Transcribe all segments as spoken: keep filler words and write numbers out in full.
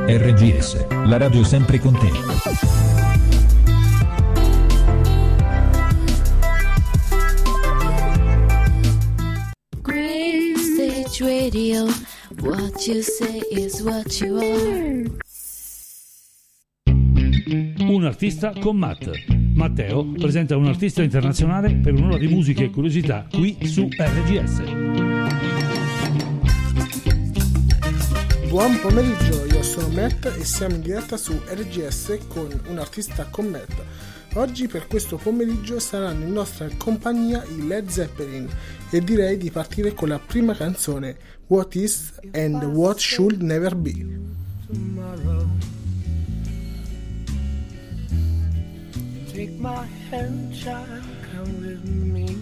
R G S, la radio sempre con te. Green Stage Radio, what you say is what you are. Un artista con Matt. Matteo presenta un artista internazionale per un'ora di musica e curiosità qui su R G S. Buon pomeriggio, io sono Matt e siamo in diretta su R G S con un artista con Matt. Oggi per questo pomeriggio saranno in nostra compagnia i Led Zeppelin e direi di partire con la prima canzone, What Is and What Should Never Be. Take my hand, child, come with me.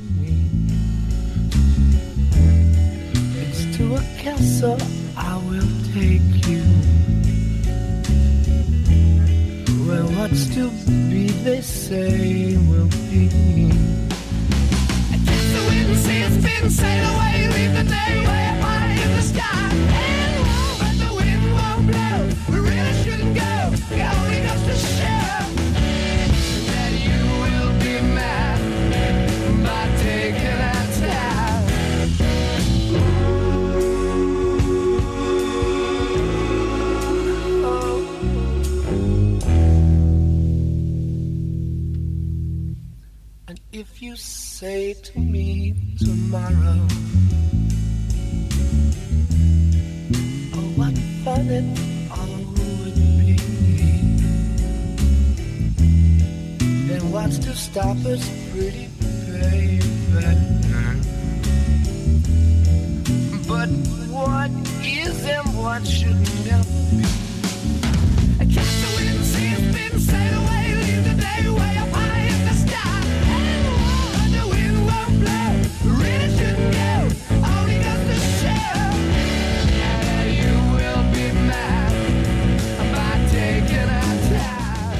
It's to a castle I will take you, where what's to be, they say, will be. I guess the wind sails, spin, sail away, leave the day way up high in the sky. And oh, but the wind won't blow, we really shouldn't go, it only goes to show that you will be mad by taking that time. And if you say to me tomorrow, oh, what fun it all would be, then what's to stop us, pretty baby? But what is and what should never be? I catch the wind, see it spin, sail away, leave the day way up high in the sky. And oh, the wind won't blow, really shouldn't go, only goes to show that you will be mad by taking our time.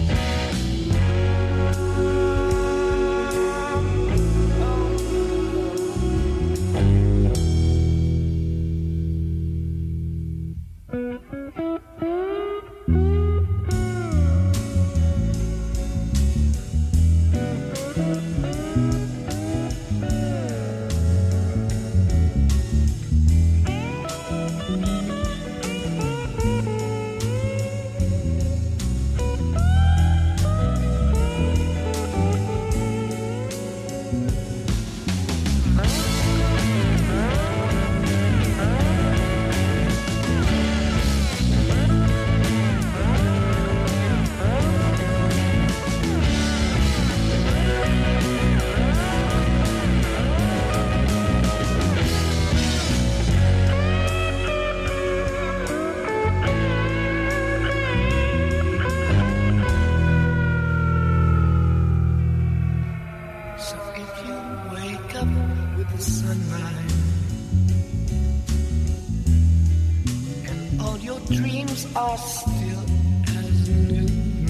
Are still as new,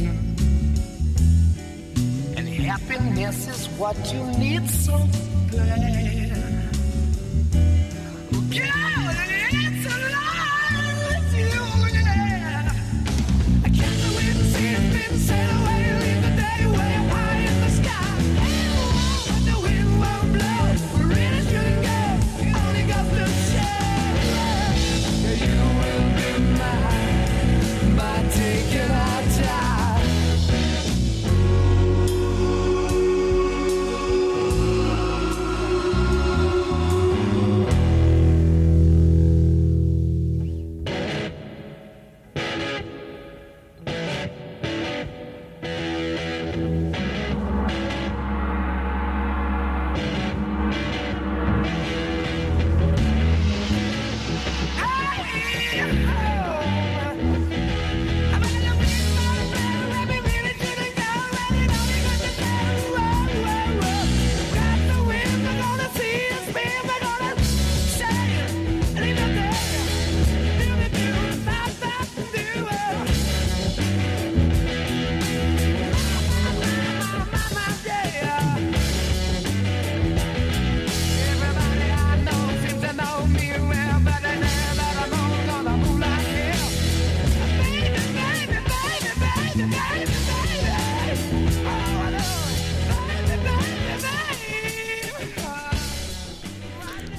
and happiness is what you need so bad. Girl, it's alive with you, yeah. I catch the wind, see it spin, sail away, leave the day way up high in the sky. But the wind won't blow, we really shouldn't go, it only goes to show that you will be mine by taking our time.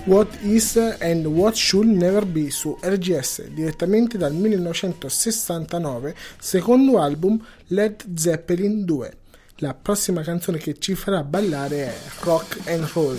What Is and What Should Never Be su R G S, direttamente dal millenovecentosessantanove, secondo album Led Zeppelin due. La prossima canzone che ci farà ballare è Rock and Roll.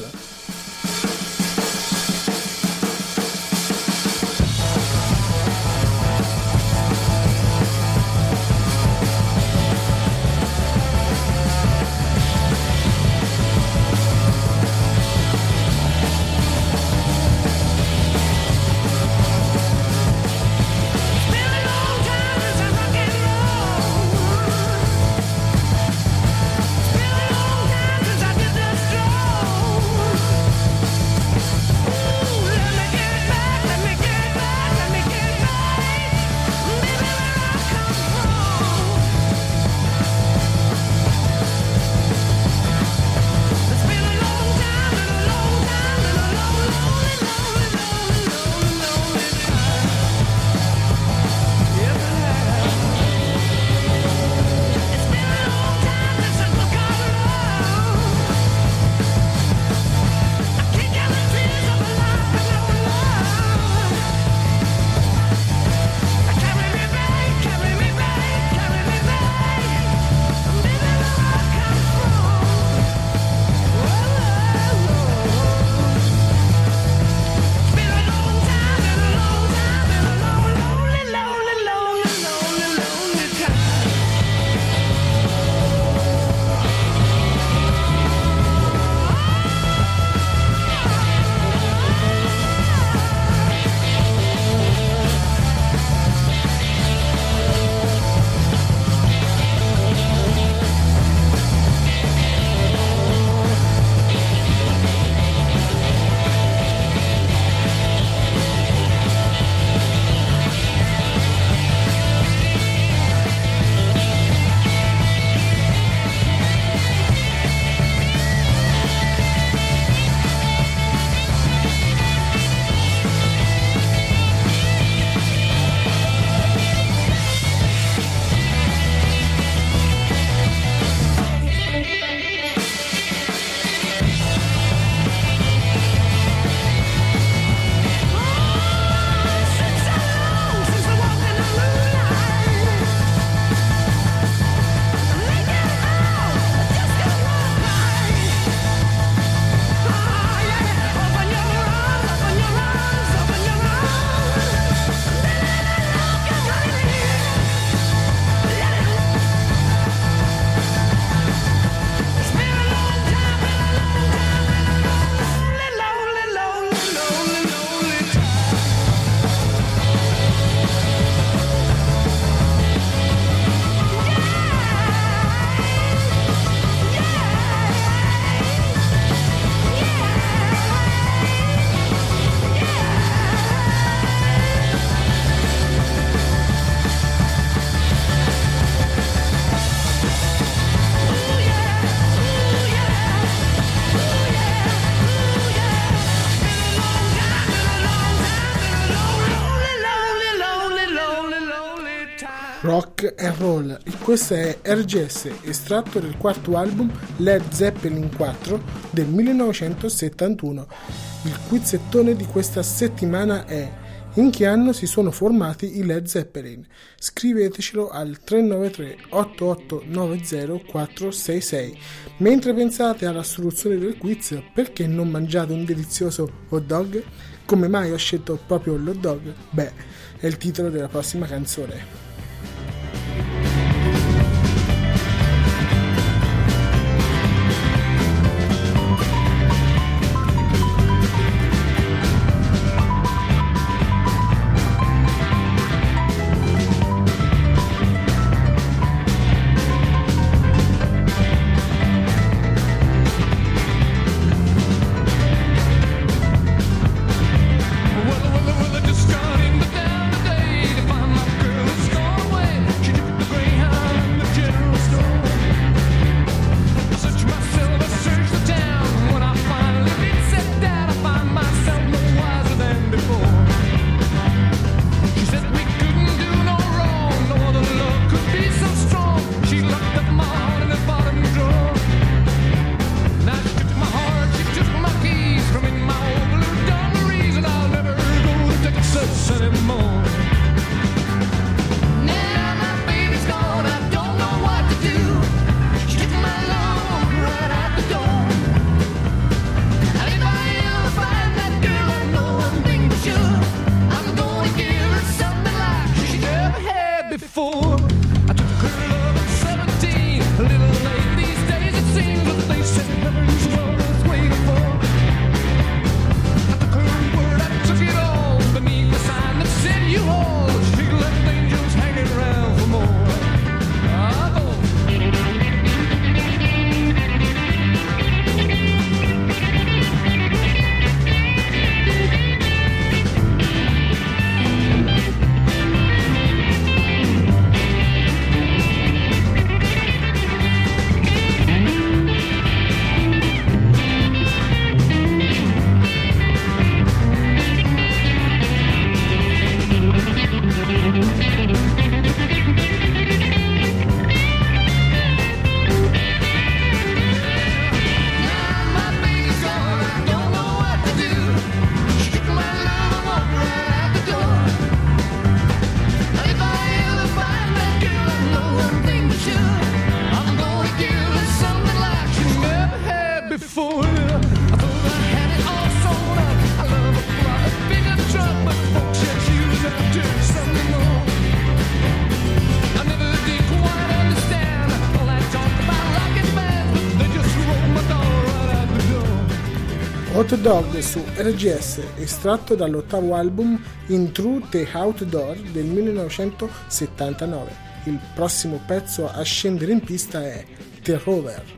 Rock and Roll. Questo è R G S, estratto del quarto album Led Zeppelin quattro del millenovecentosettantuno. Il quizzettone di questa settimana è: in che anno si sono formati i Led Zeppelin? Scrivetecelo al tre nove tre otto otto nove zero quattro sei sei. Mentre pensate alla soluzione del quiz, perché non mangiate un delizioso hot dog? Come mai ho scelto proprio l'hot dog? Beh, è il titolo della prossima canzone. Well, well, well, I just got in the down today to find my girl is gone. before. I took her love at seventeen, a little late these days it seems, but they said heaven's what I was waiting for. I took her word, I took it all, beneath the sign that said you all. She left angels hanging around for more. I go. Hot Dog su R G S, estratto dall'ottavo album In Through the Outdoor del millenovecentosettantanove. Il prossimo pezzo a scendere in pista è The Rover.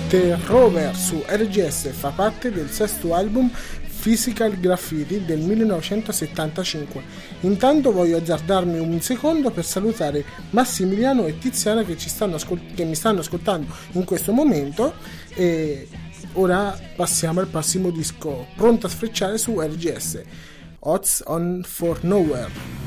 The Rover su R G S fa parte del sesto album Physical Graffiti del millenovecentosettantacinque. Intanto voglio azzardarmi un secondo per salutare Massimiliano e Tiziana che, ci stanno ascol- che mi stanno ascoltando in questo momento, e ora passiamo al prossimo disco pronto a sfrecciare su R G S, Odds on for Nowhere.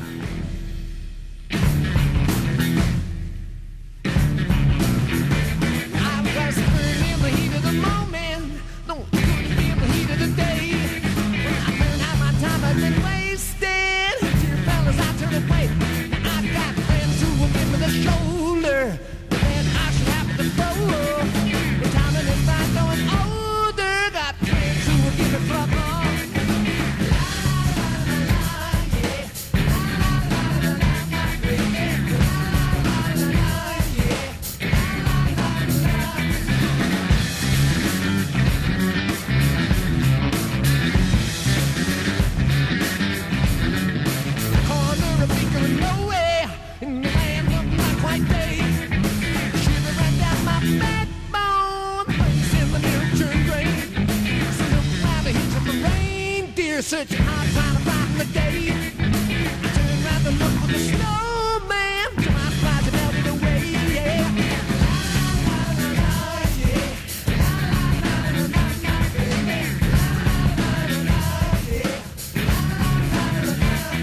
Such a hard time to find the day. I turn around to look for the snowman. To my surprise, it melted away. Yeah. La la la la, yeah. La la la la la, baby. La la la la, yeah. La la la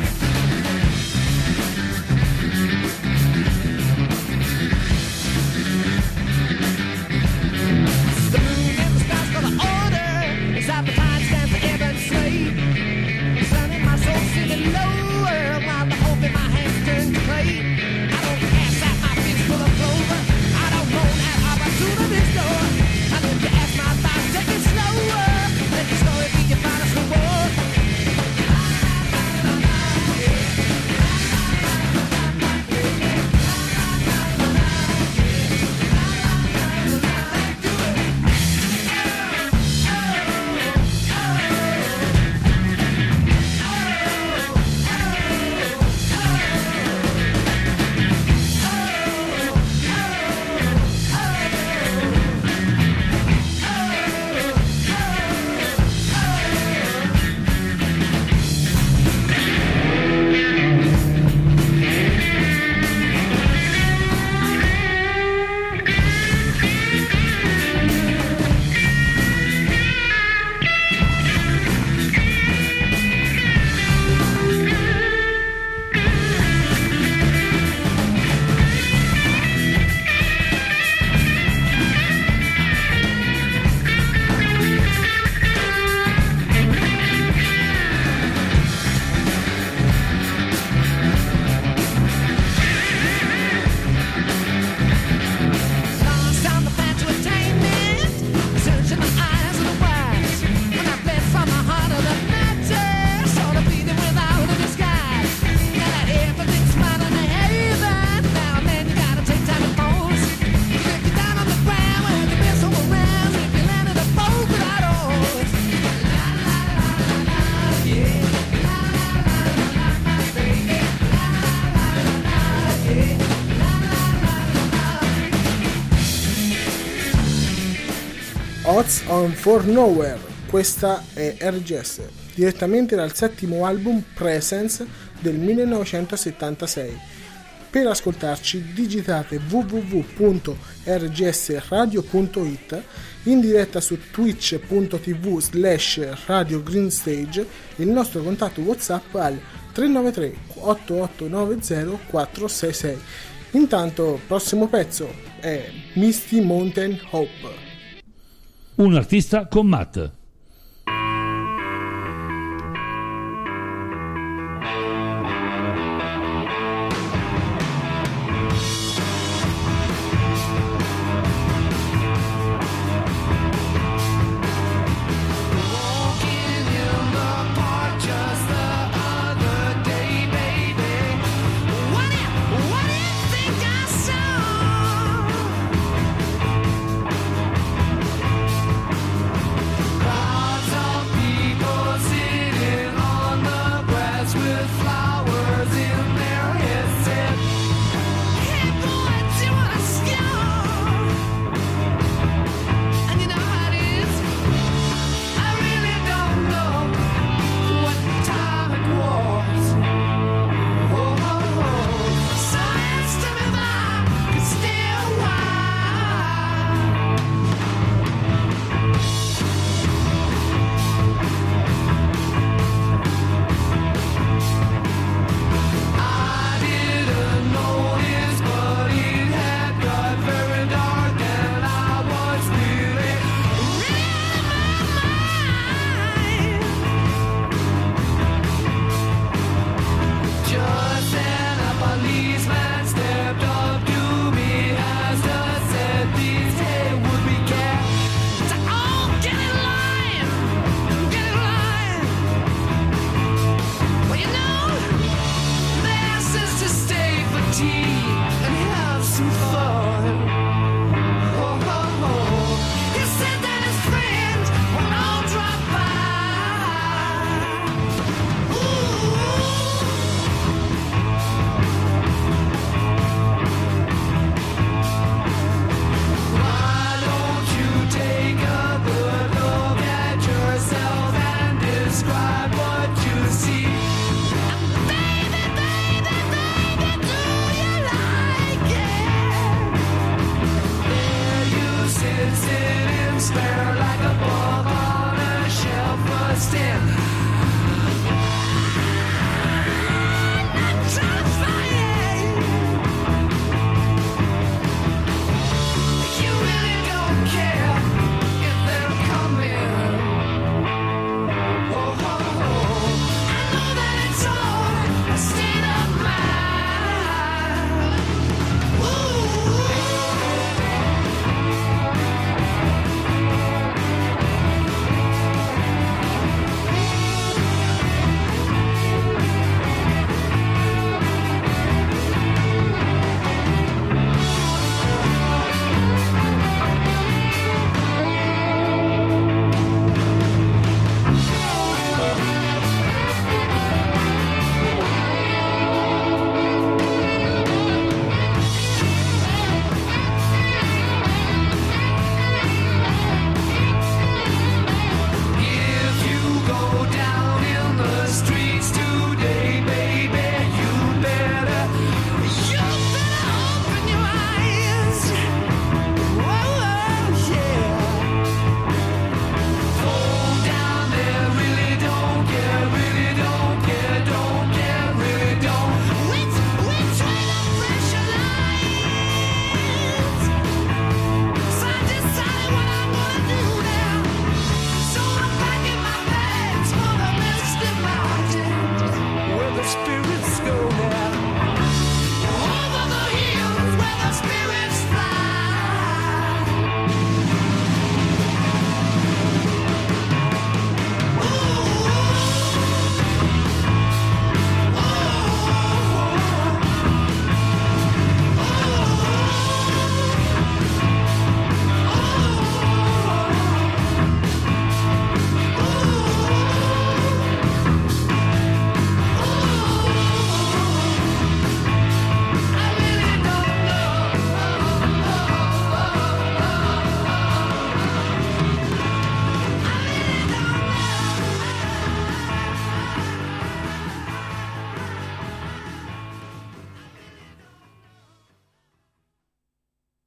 la. The moon and the stars for the order. Is that the time stand for Evan Slade? Sitting lower while the hope in my hands turn to clay. I don't cast out my fist full of clover. I don't roll at opportunity's door. And if you ask my advice, take it slower. Let the story be your finest reward. Odds on for Nowhere, questa è R G S, direttamente dal settimo album Presence del millenovecentosettantasei. Per ascoltarci digitate w w w punto r g s radio punto i t, in diretta su twitch punto t v slash radio green stage, il nostro contatto WhatsApp al tre nove tre otto otto nove zero quattro sei sei. Intanto, prossimo pezzo è Misty Mountain Hope. Un artista con Matt. What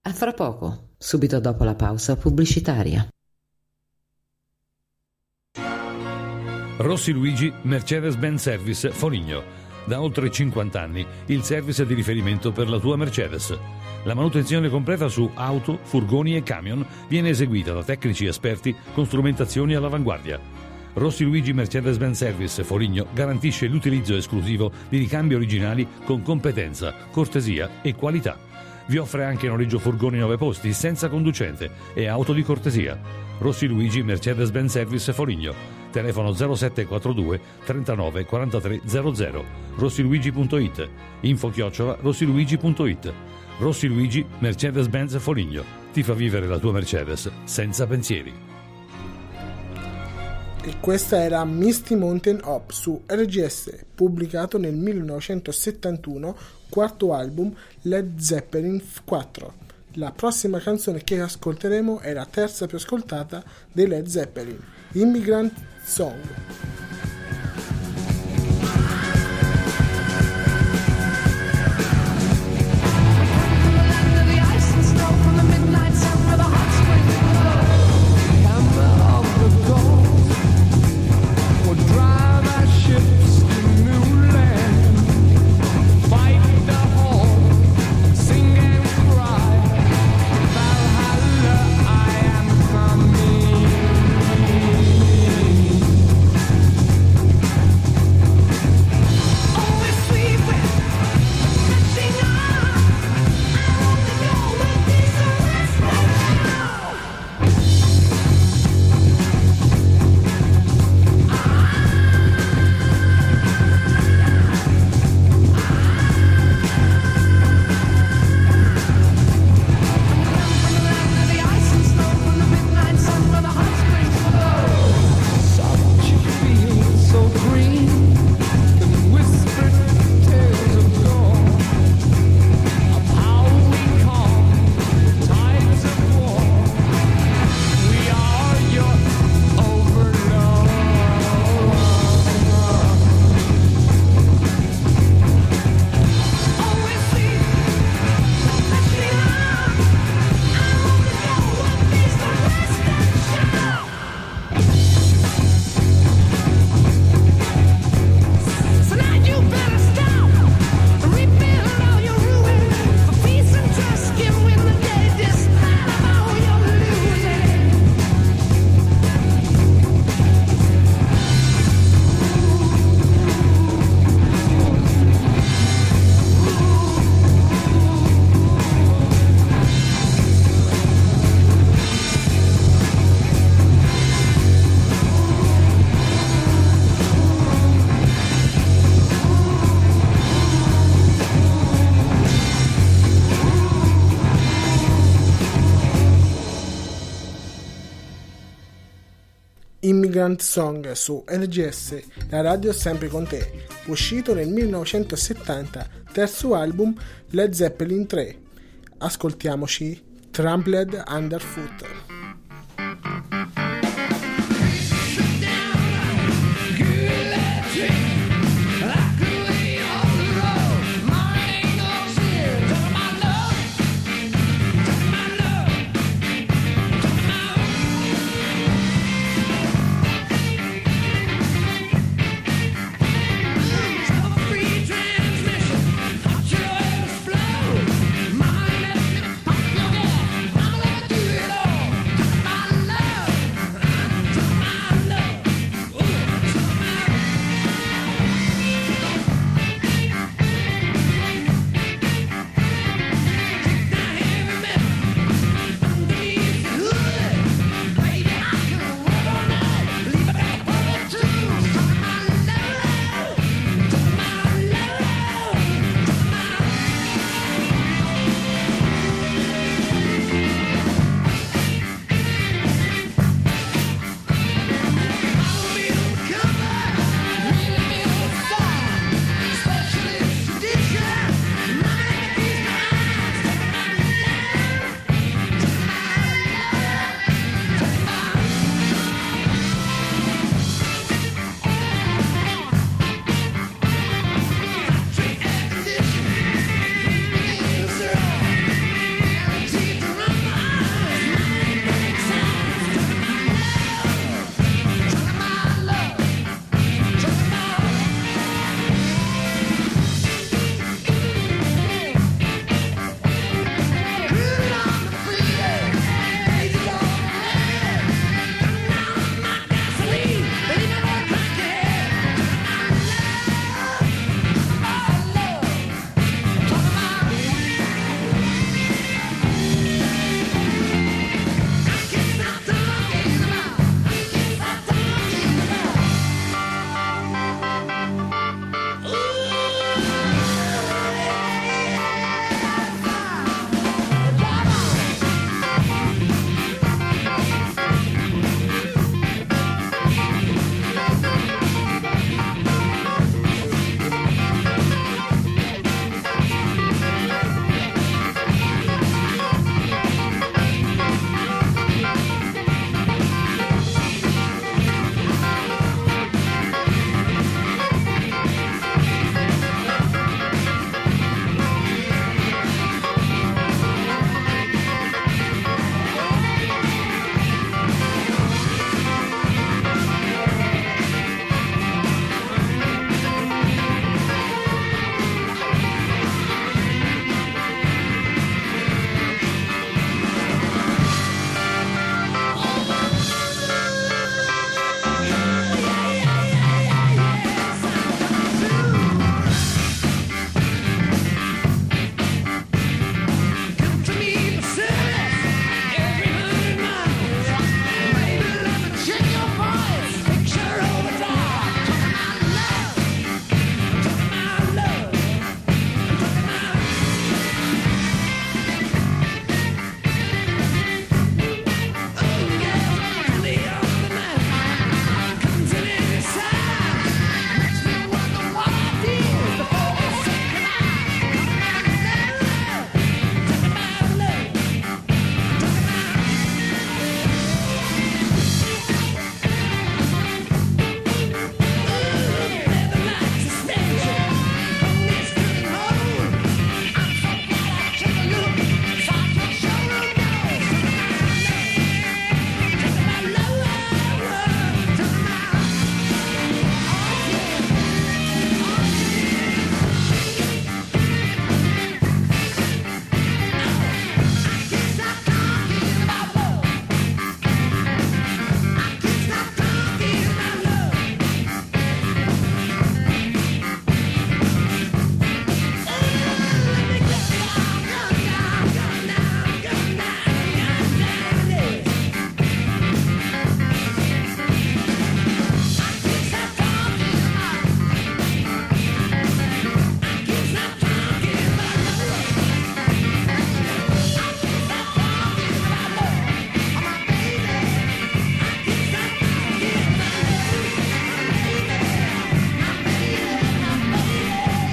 A fra poco, subito dopo la pausa pubblicitaria. Rossi Luigi Mercedes-Benz Service Foligno. Da oltre cinquanta anni il service di riferimento per la tua Mercedes. La manutenzione completa su auto, furgoni e camion viene eseguita da tecnici esperti con strumentazioni all'avanguardia. Rossi Luigi Mercedes-Benz Service Foligno garantisce l'utilizzo esclusivo di ricambi originali con competenza, cortesia e qualità. Vi offre anche noleggio furgoni nove posti senza conducente e auto di cortesia. Rossi Luigi Mercedes-Benz Service Foligno. Telefono zero sette quattro due trentanove quarantatré zero zero. rossiluigi punto it. Info chiocciola rossiluigi punto it. Rossi Luigi Mercedes-Benz Foligno. Ti fa vivere la tua Mercedes senza pensieri. E questa era Misty Mountain Up su R G S, pubblicato nel millenovecentosettantuno, quarto album Led Zeppelin quattro. La prossima canzone che ascolteremo è la terza più ascoltata dei Led Zeppelin, Immigrant Song. Immigrant Song su R G S, la radio sempre con te, uscito nel millenovecentosettanta, terzo album Led Zeppelin tre. Ascoltiamoci Trampled Underfoot. Mine, pop your gas, I'ma let you do it all.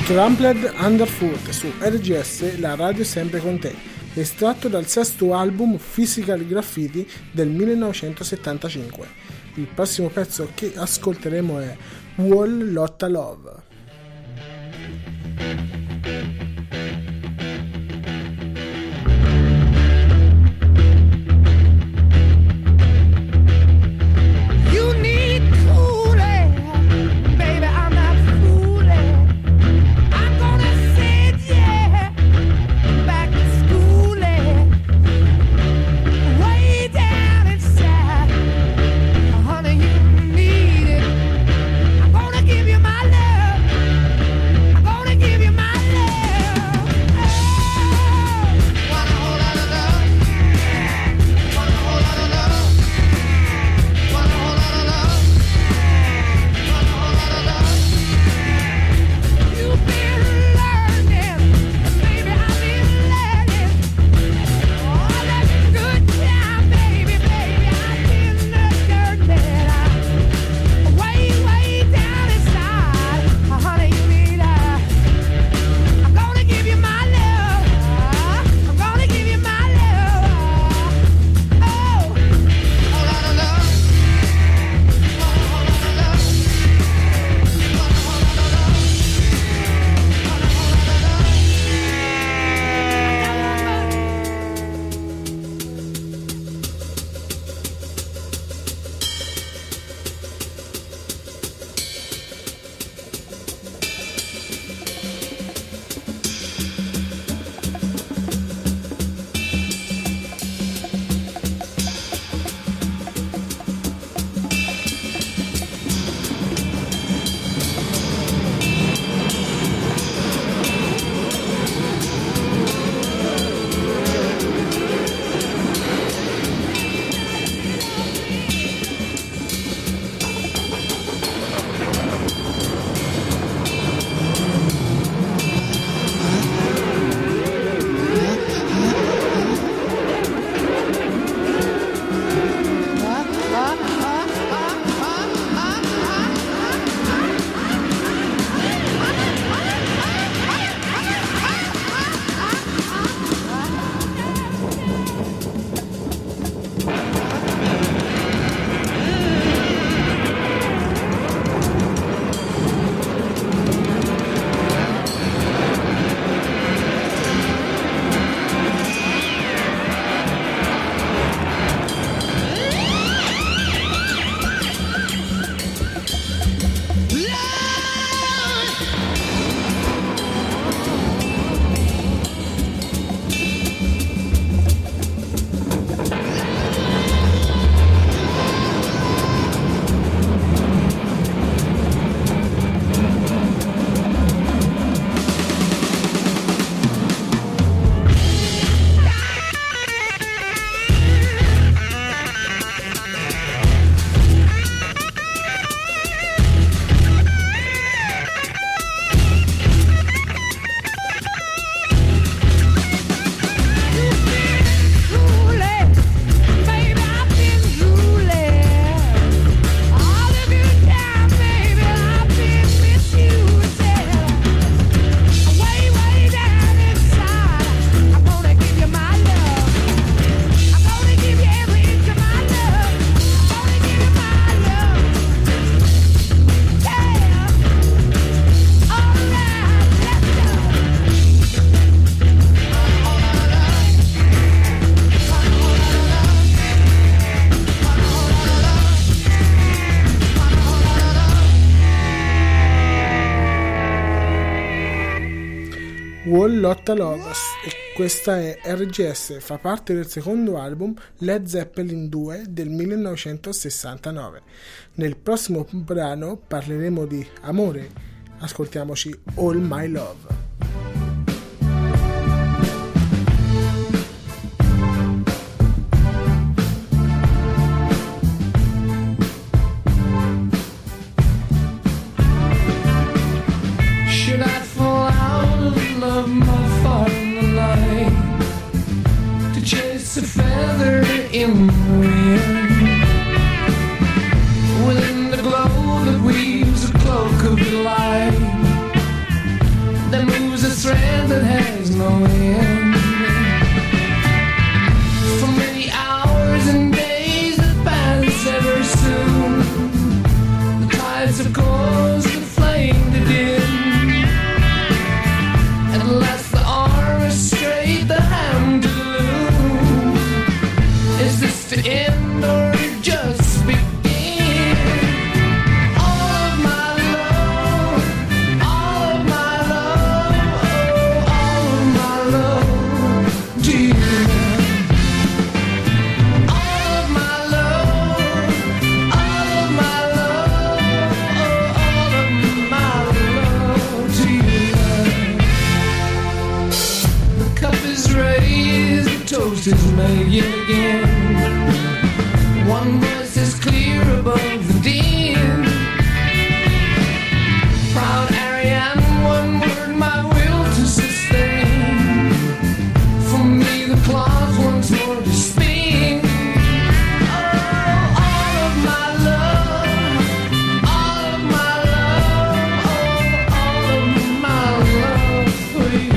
Trampled Underfoot su R G S, la radio sempre con te, estratto dal sesto album Physical Graffiti del millenovecentosettantacinque. Il prossimo pezzo che ascolteremo è Wall Lotta Love. Give you my Wall Lotta Love, e questa è R G S, fa parte del secondo album Led Zeppelin due del millenovecentosessantanove. Nel prossimo brano parleremo di amore, ascoltiamoci All My Love. A feather in the wind, within the glow that weaves a cloak of light, that moves a thread that has no end. For many hours and days that pass ever soon, the tides of course that flame to dim. At last the arm is straight, the hand to loom. Is this the end or just begin? Toast is made yet again. One voice is clear above the din. Proud Ariane, one word my will to sustain. For me the clock once more to spin. Oh, all of my love, all of my love, oh, all of my love for you.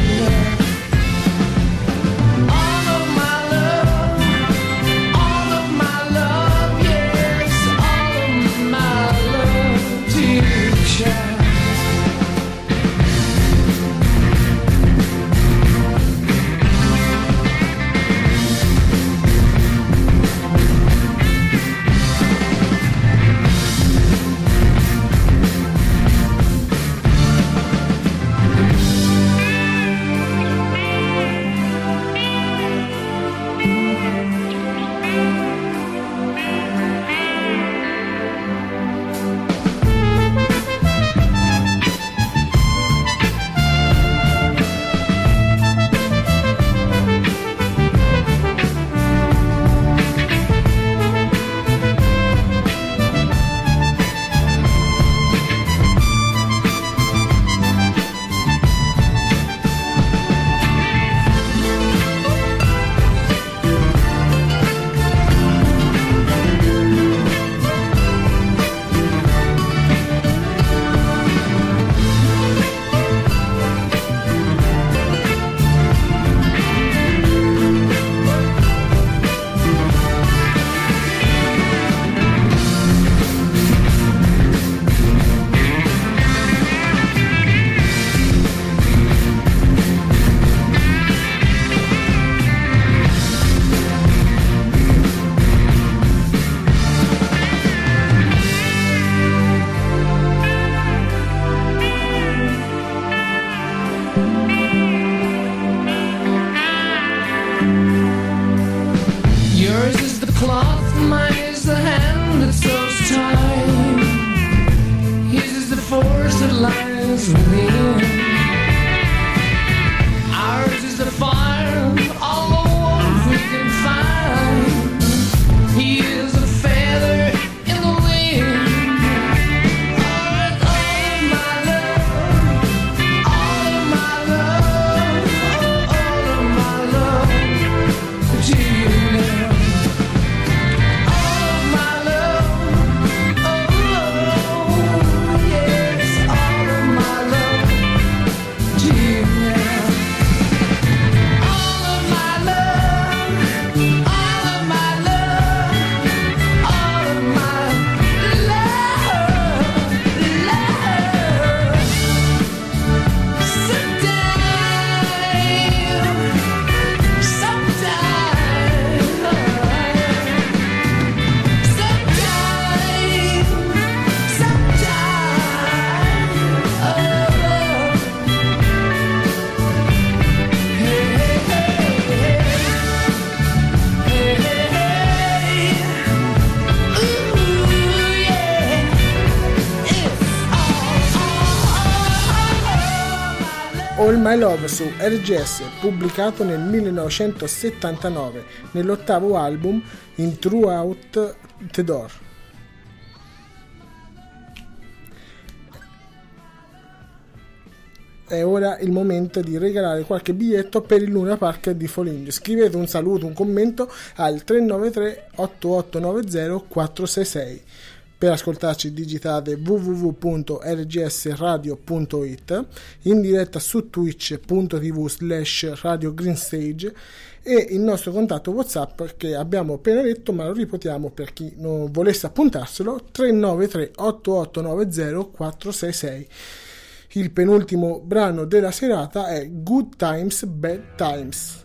All My Love su R G S, pubblicato nel millenovecentosettantanove nell'ottavo album In Throughout the Door. È ora il momento di regalare qualche biglietto per il Luna Park di Foligno. Scrivete un saluto, un commento al tre nove tre otto otto nove zero quattro sei sei. Per ascoltarci digitate w w w punto r g s radio punto i t, in diretta su twitch punto t v slash radio greenstage, e il nostro contatto WhatsApp che abbiamo appena detto, ma lo ripetiamo per chi non volesse appuntarselo: tre nove tre otto otto nove zero quattro sei sei. Il penultimo brano della serata è Good Times, Bad Times.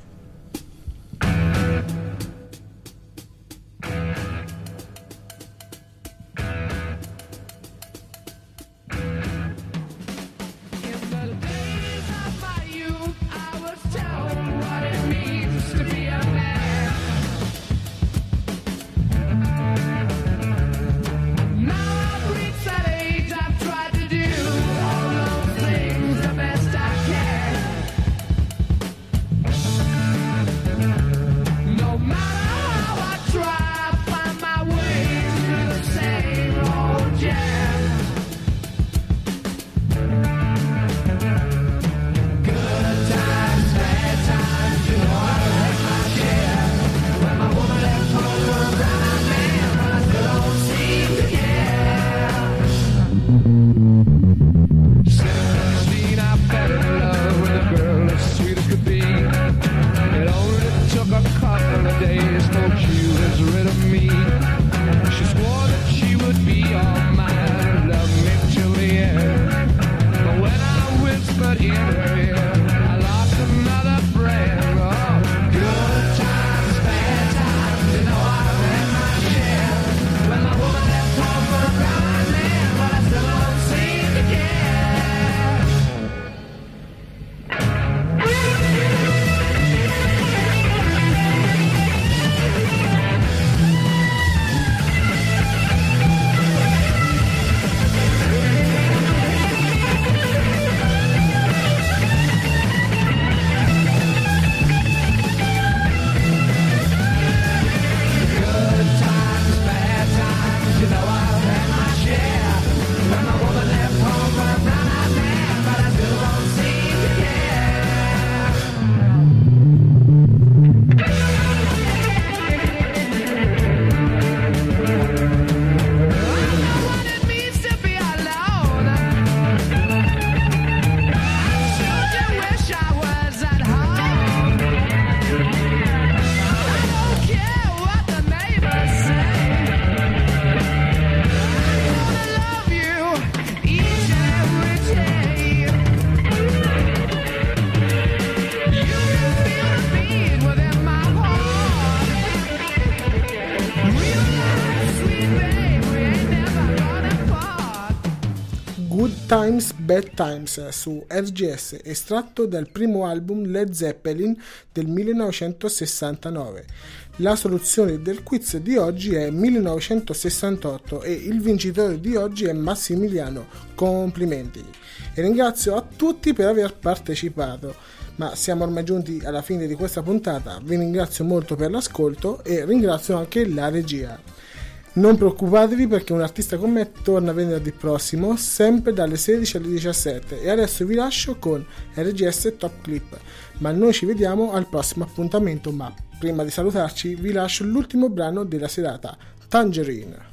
Times, Bad Times su R G S, estratto dal primo album Led Zeppelin del millenovecentosessantanove. La soluzione del quiz di oggi è millenovecentosessantotto e il vincitore di oggi è Massimiliano. Complimenti! E ringrazio a tutti per aver partecipato. Ma siamo ormai giunti alla fine di questa puntata. Vi ringrazio molto per l'ascolto e ringrazio anche la regia. Non preoccupatevi perché Un artista con me torna venerdì prossimo, sempre dalle sedici alle diciassette, e adesso vi lascio con R G S Top Clip. Ma noi ci vediamo al prossimo appuntamento, ma prima di salutarci vi lascio l'ultimo brano della serata, Tangerine.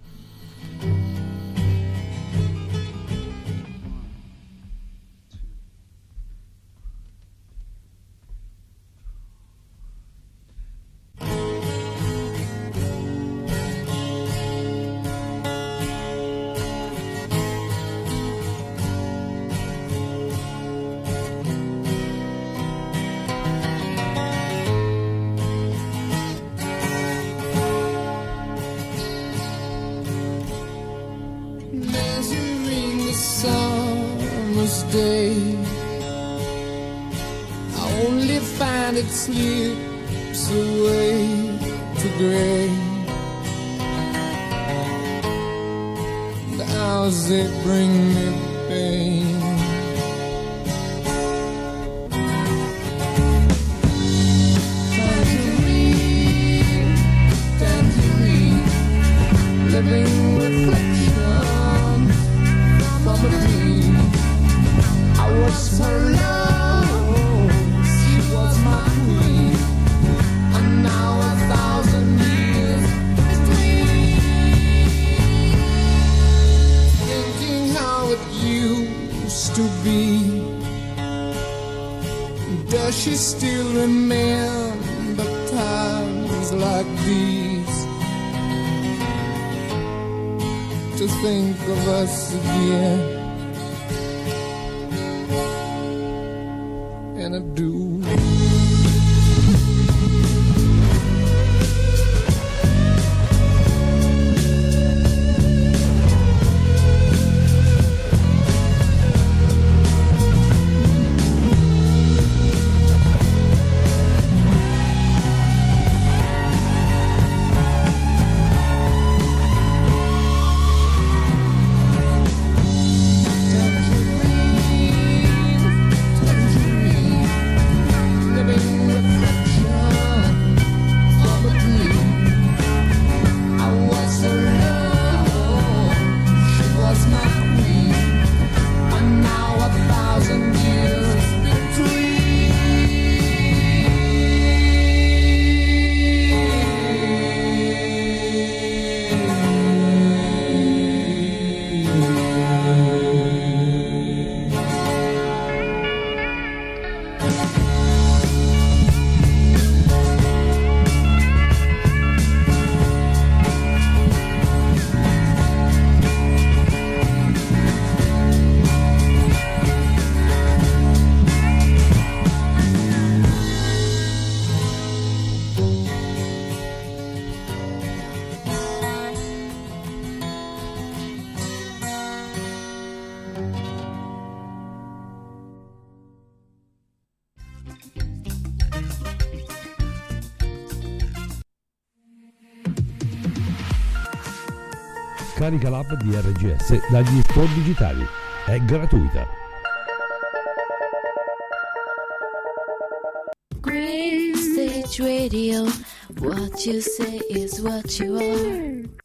Day, I only find it slips away to gray. The hours they bring me pain. Tangerine, tangerine, living reflection from a dream. I was her love, she was my queen, and now a thousand years between. Does she still remember times like these? To think of us again, and I do. Carica l'app di R G S dagli store digitali. È gratuita. Green Stage Radio, what you say is what you are.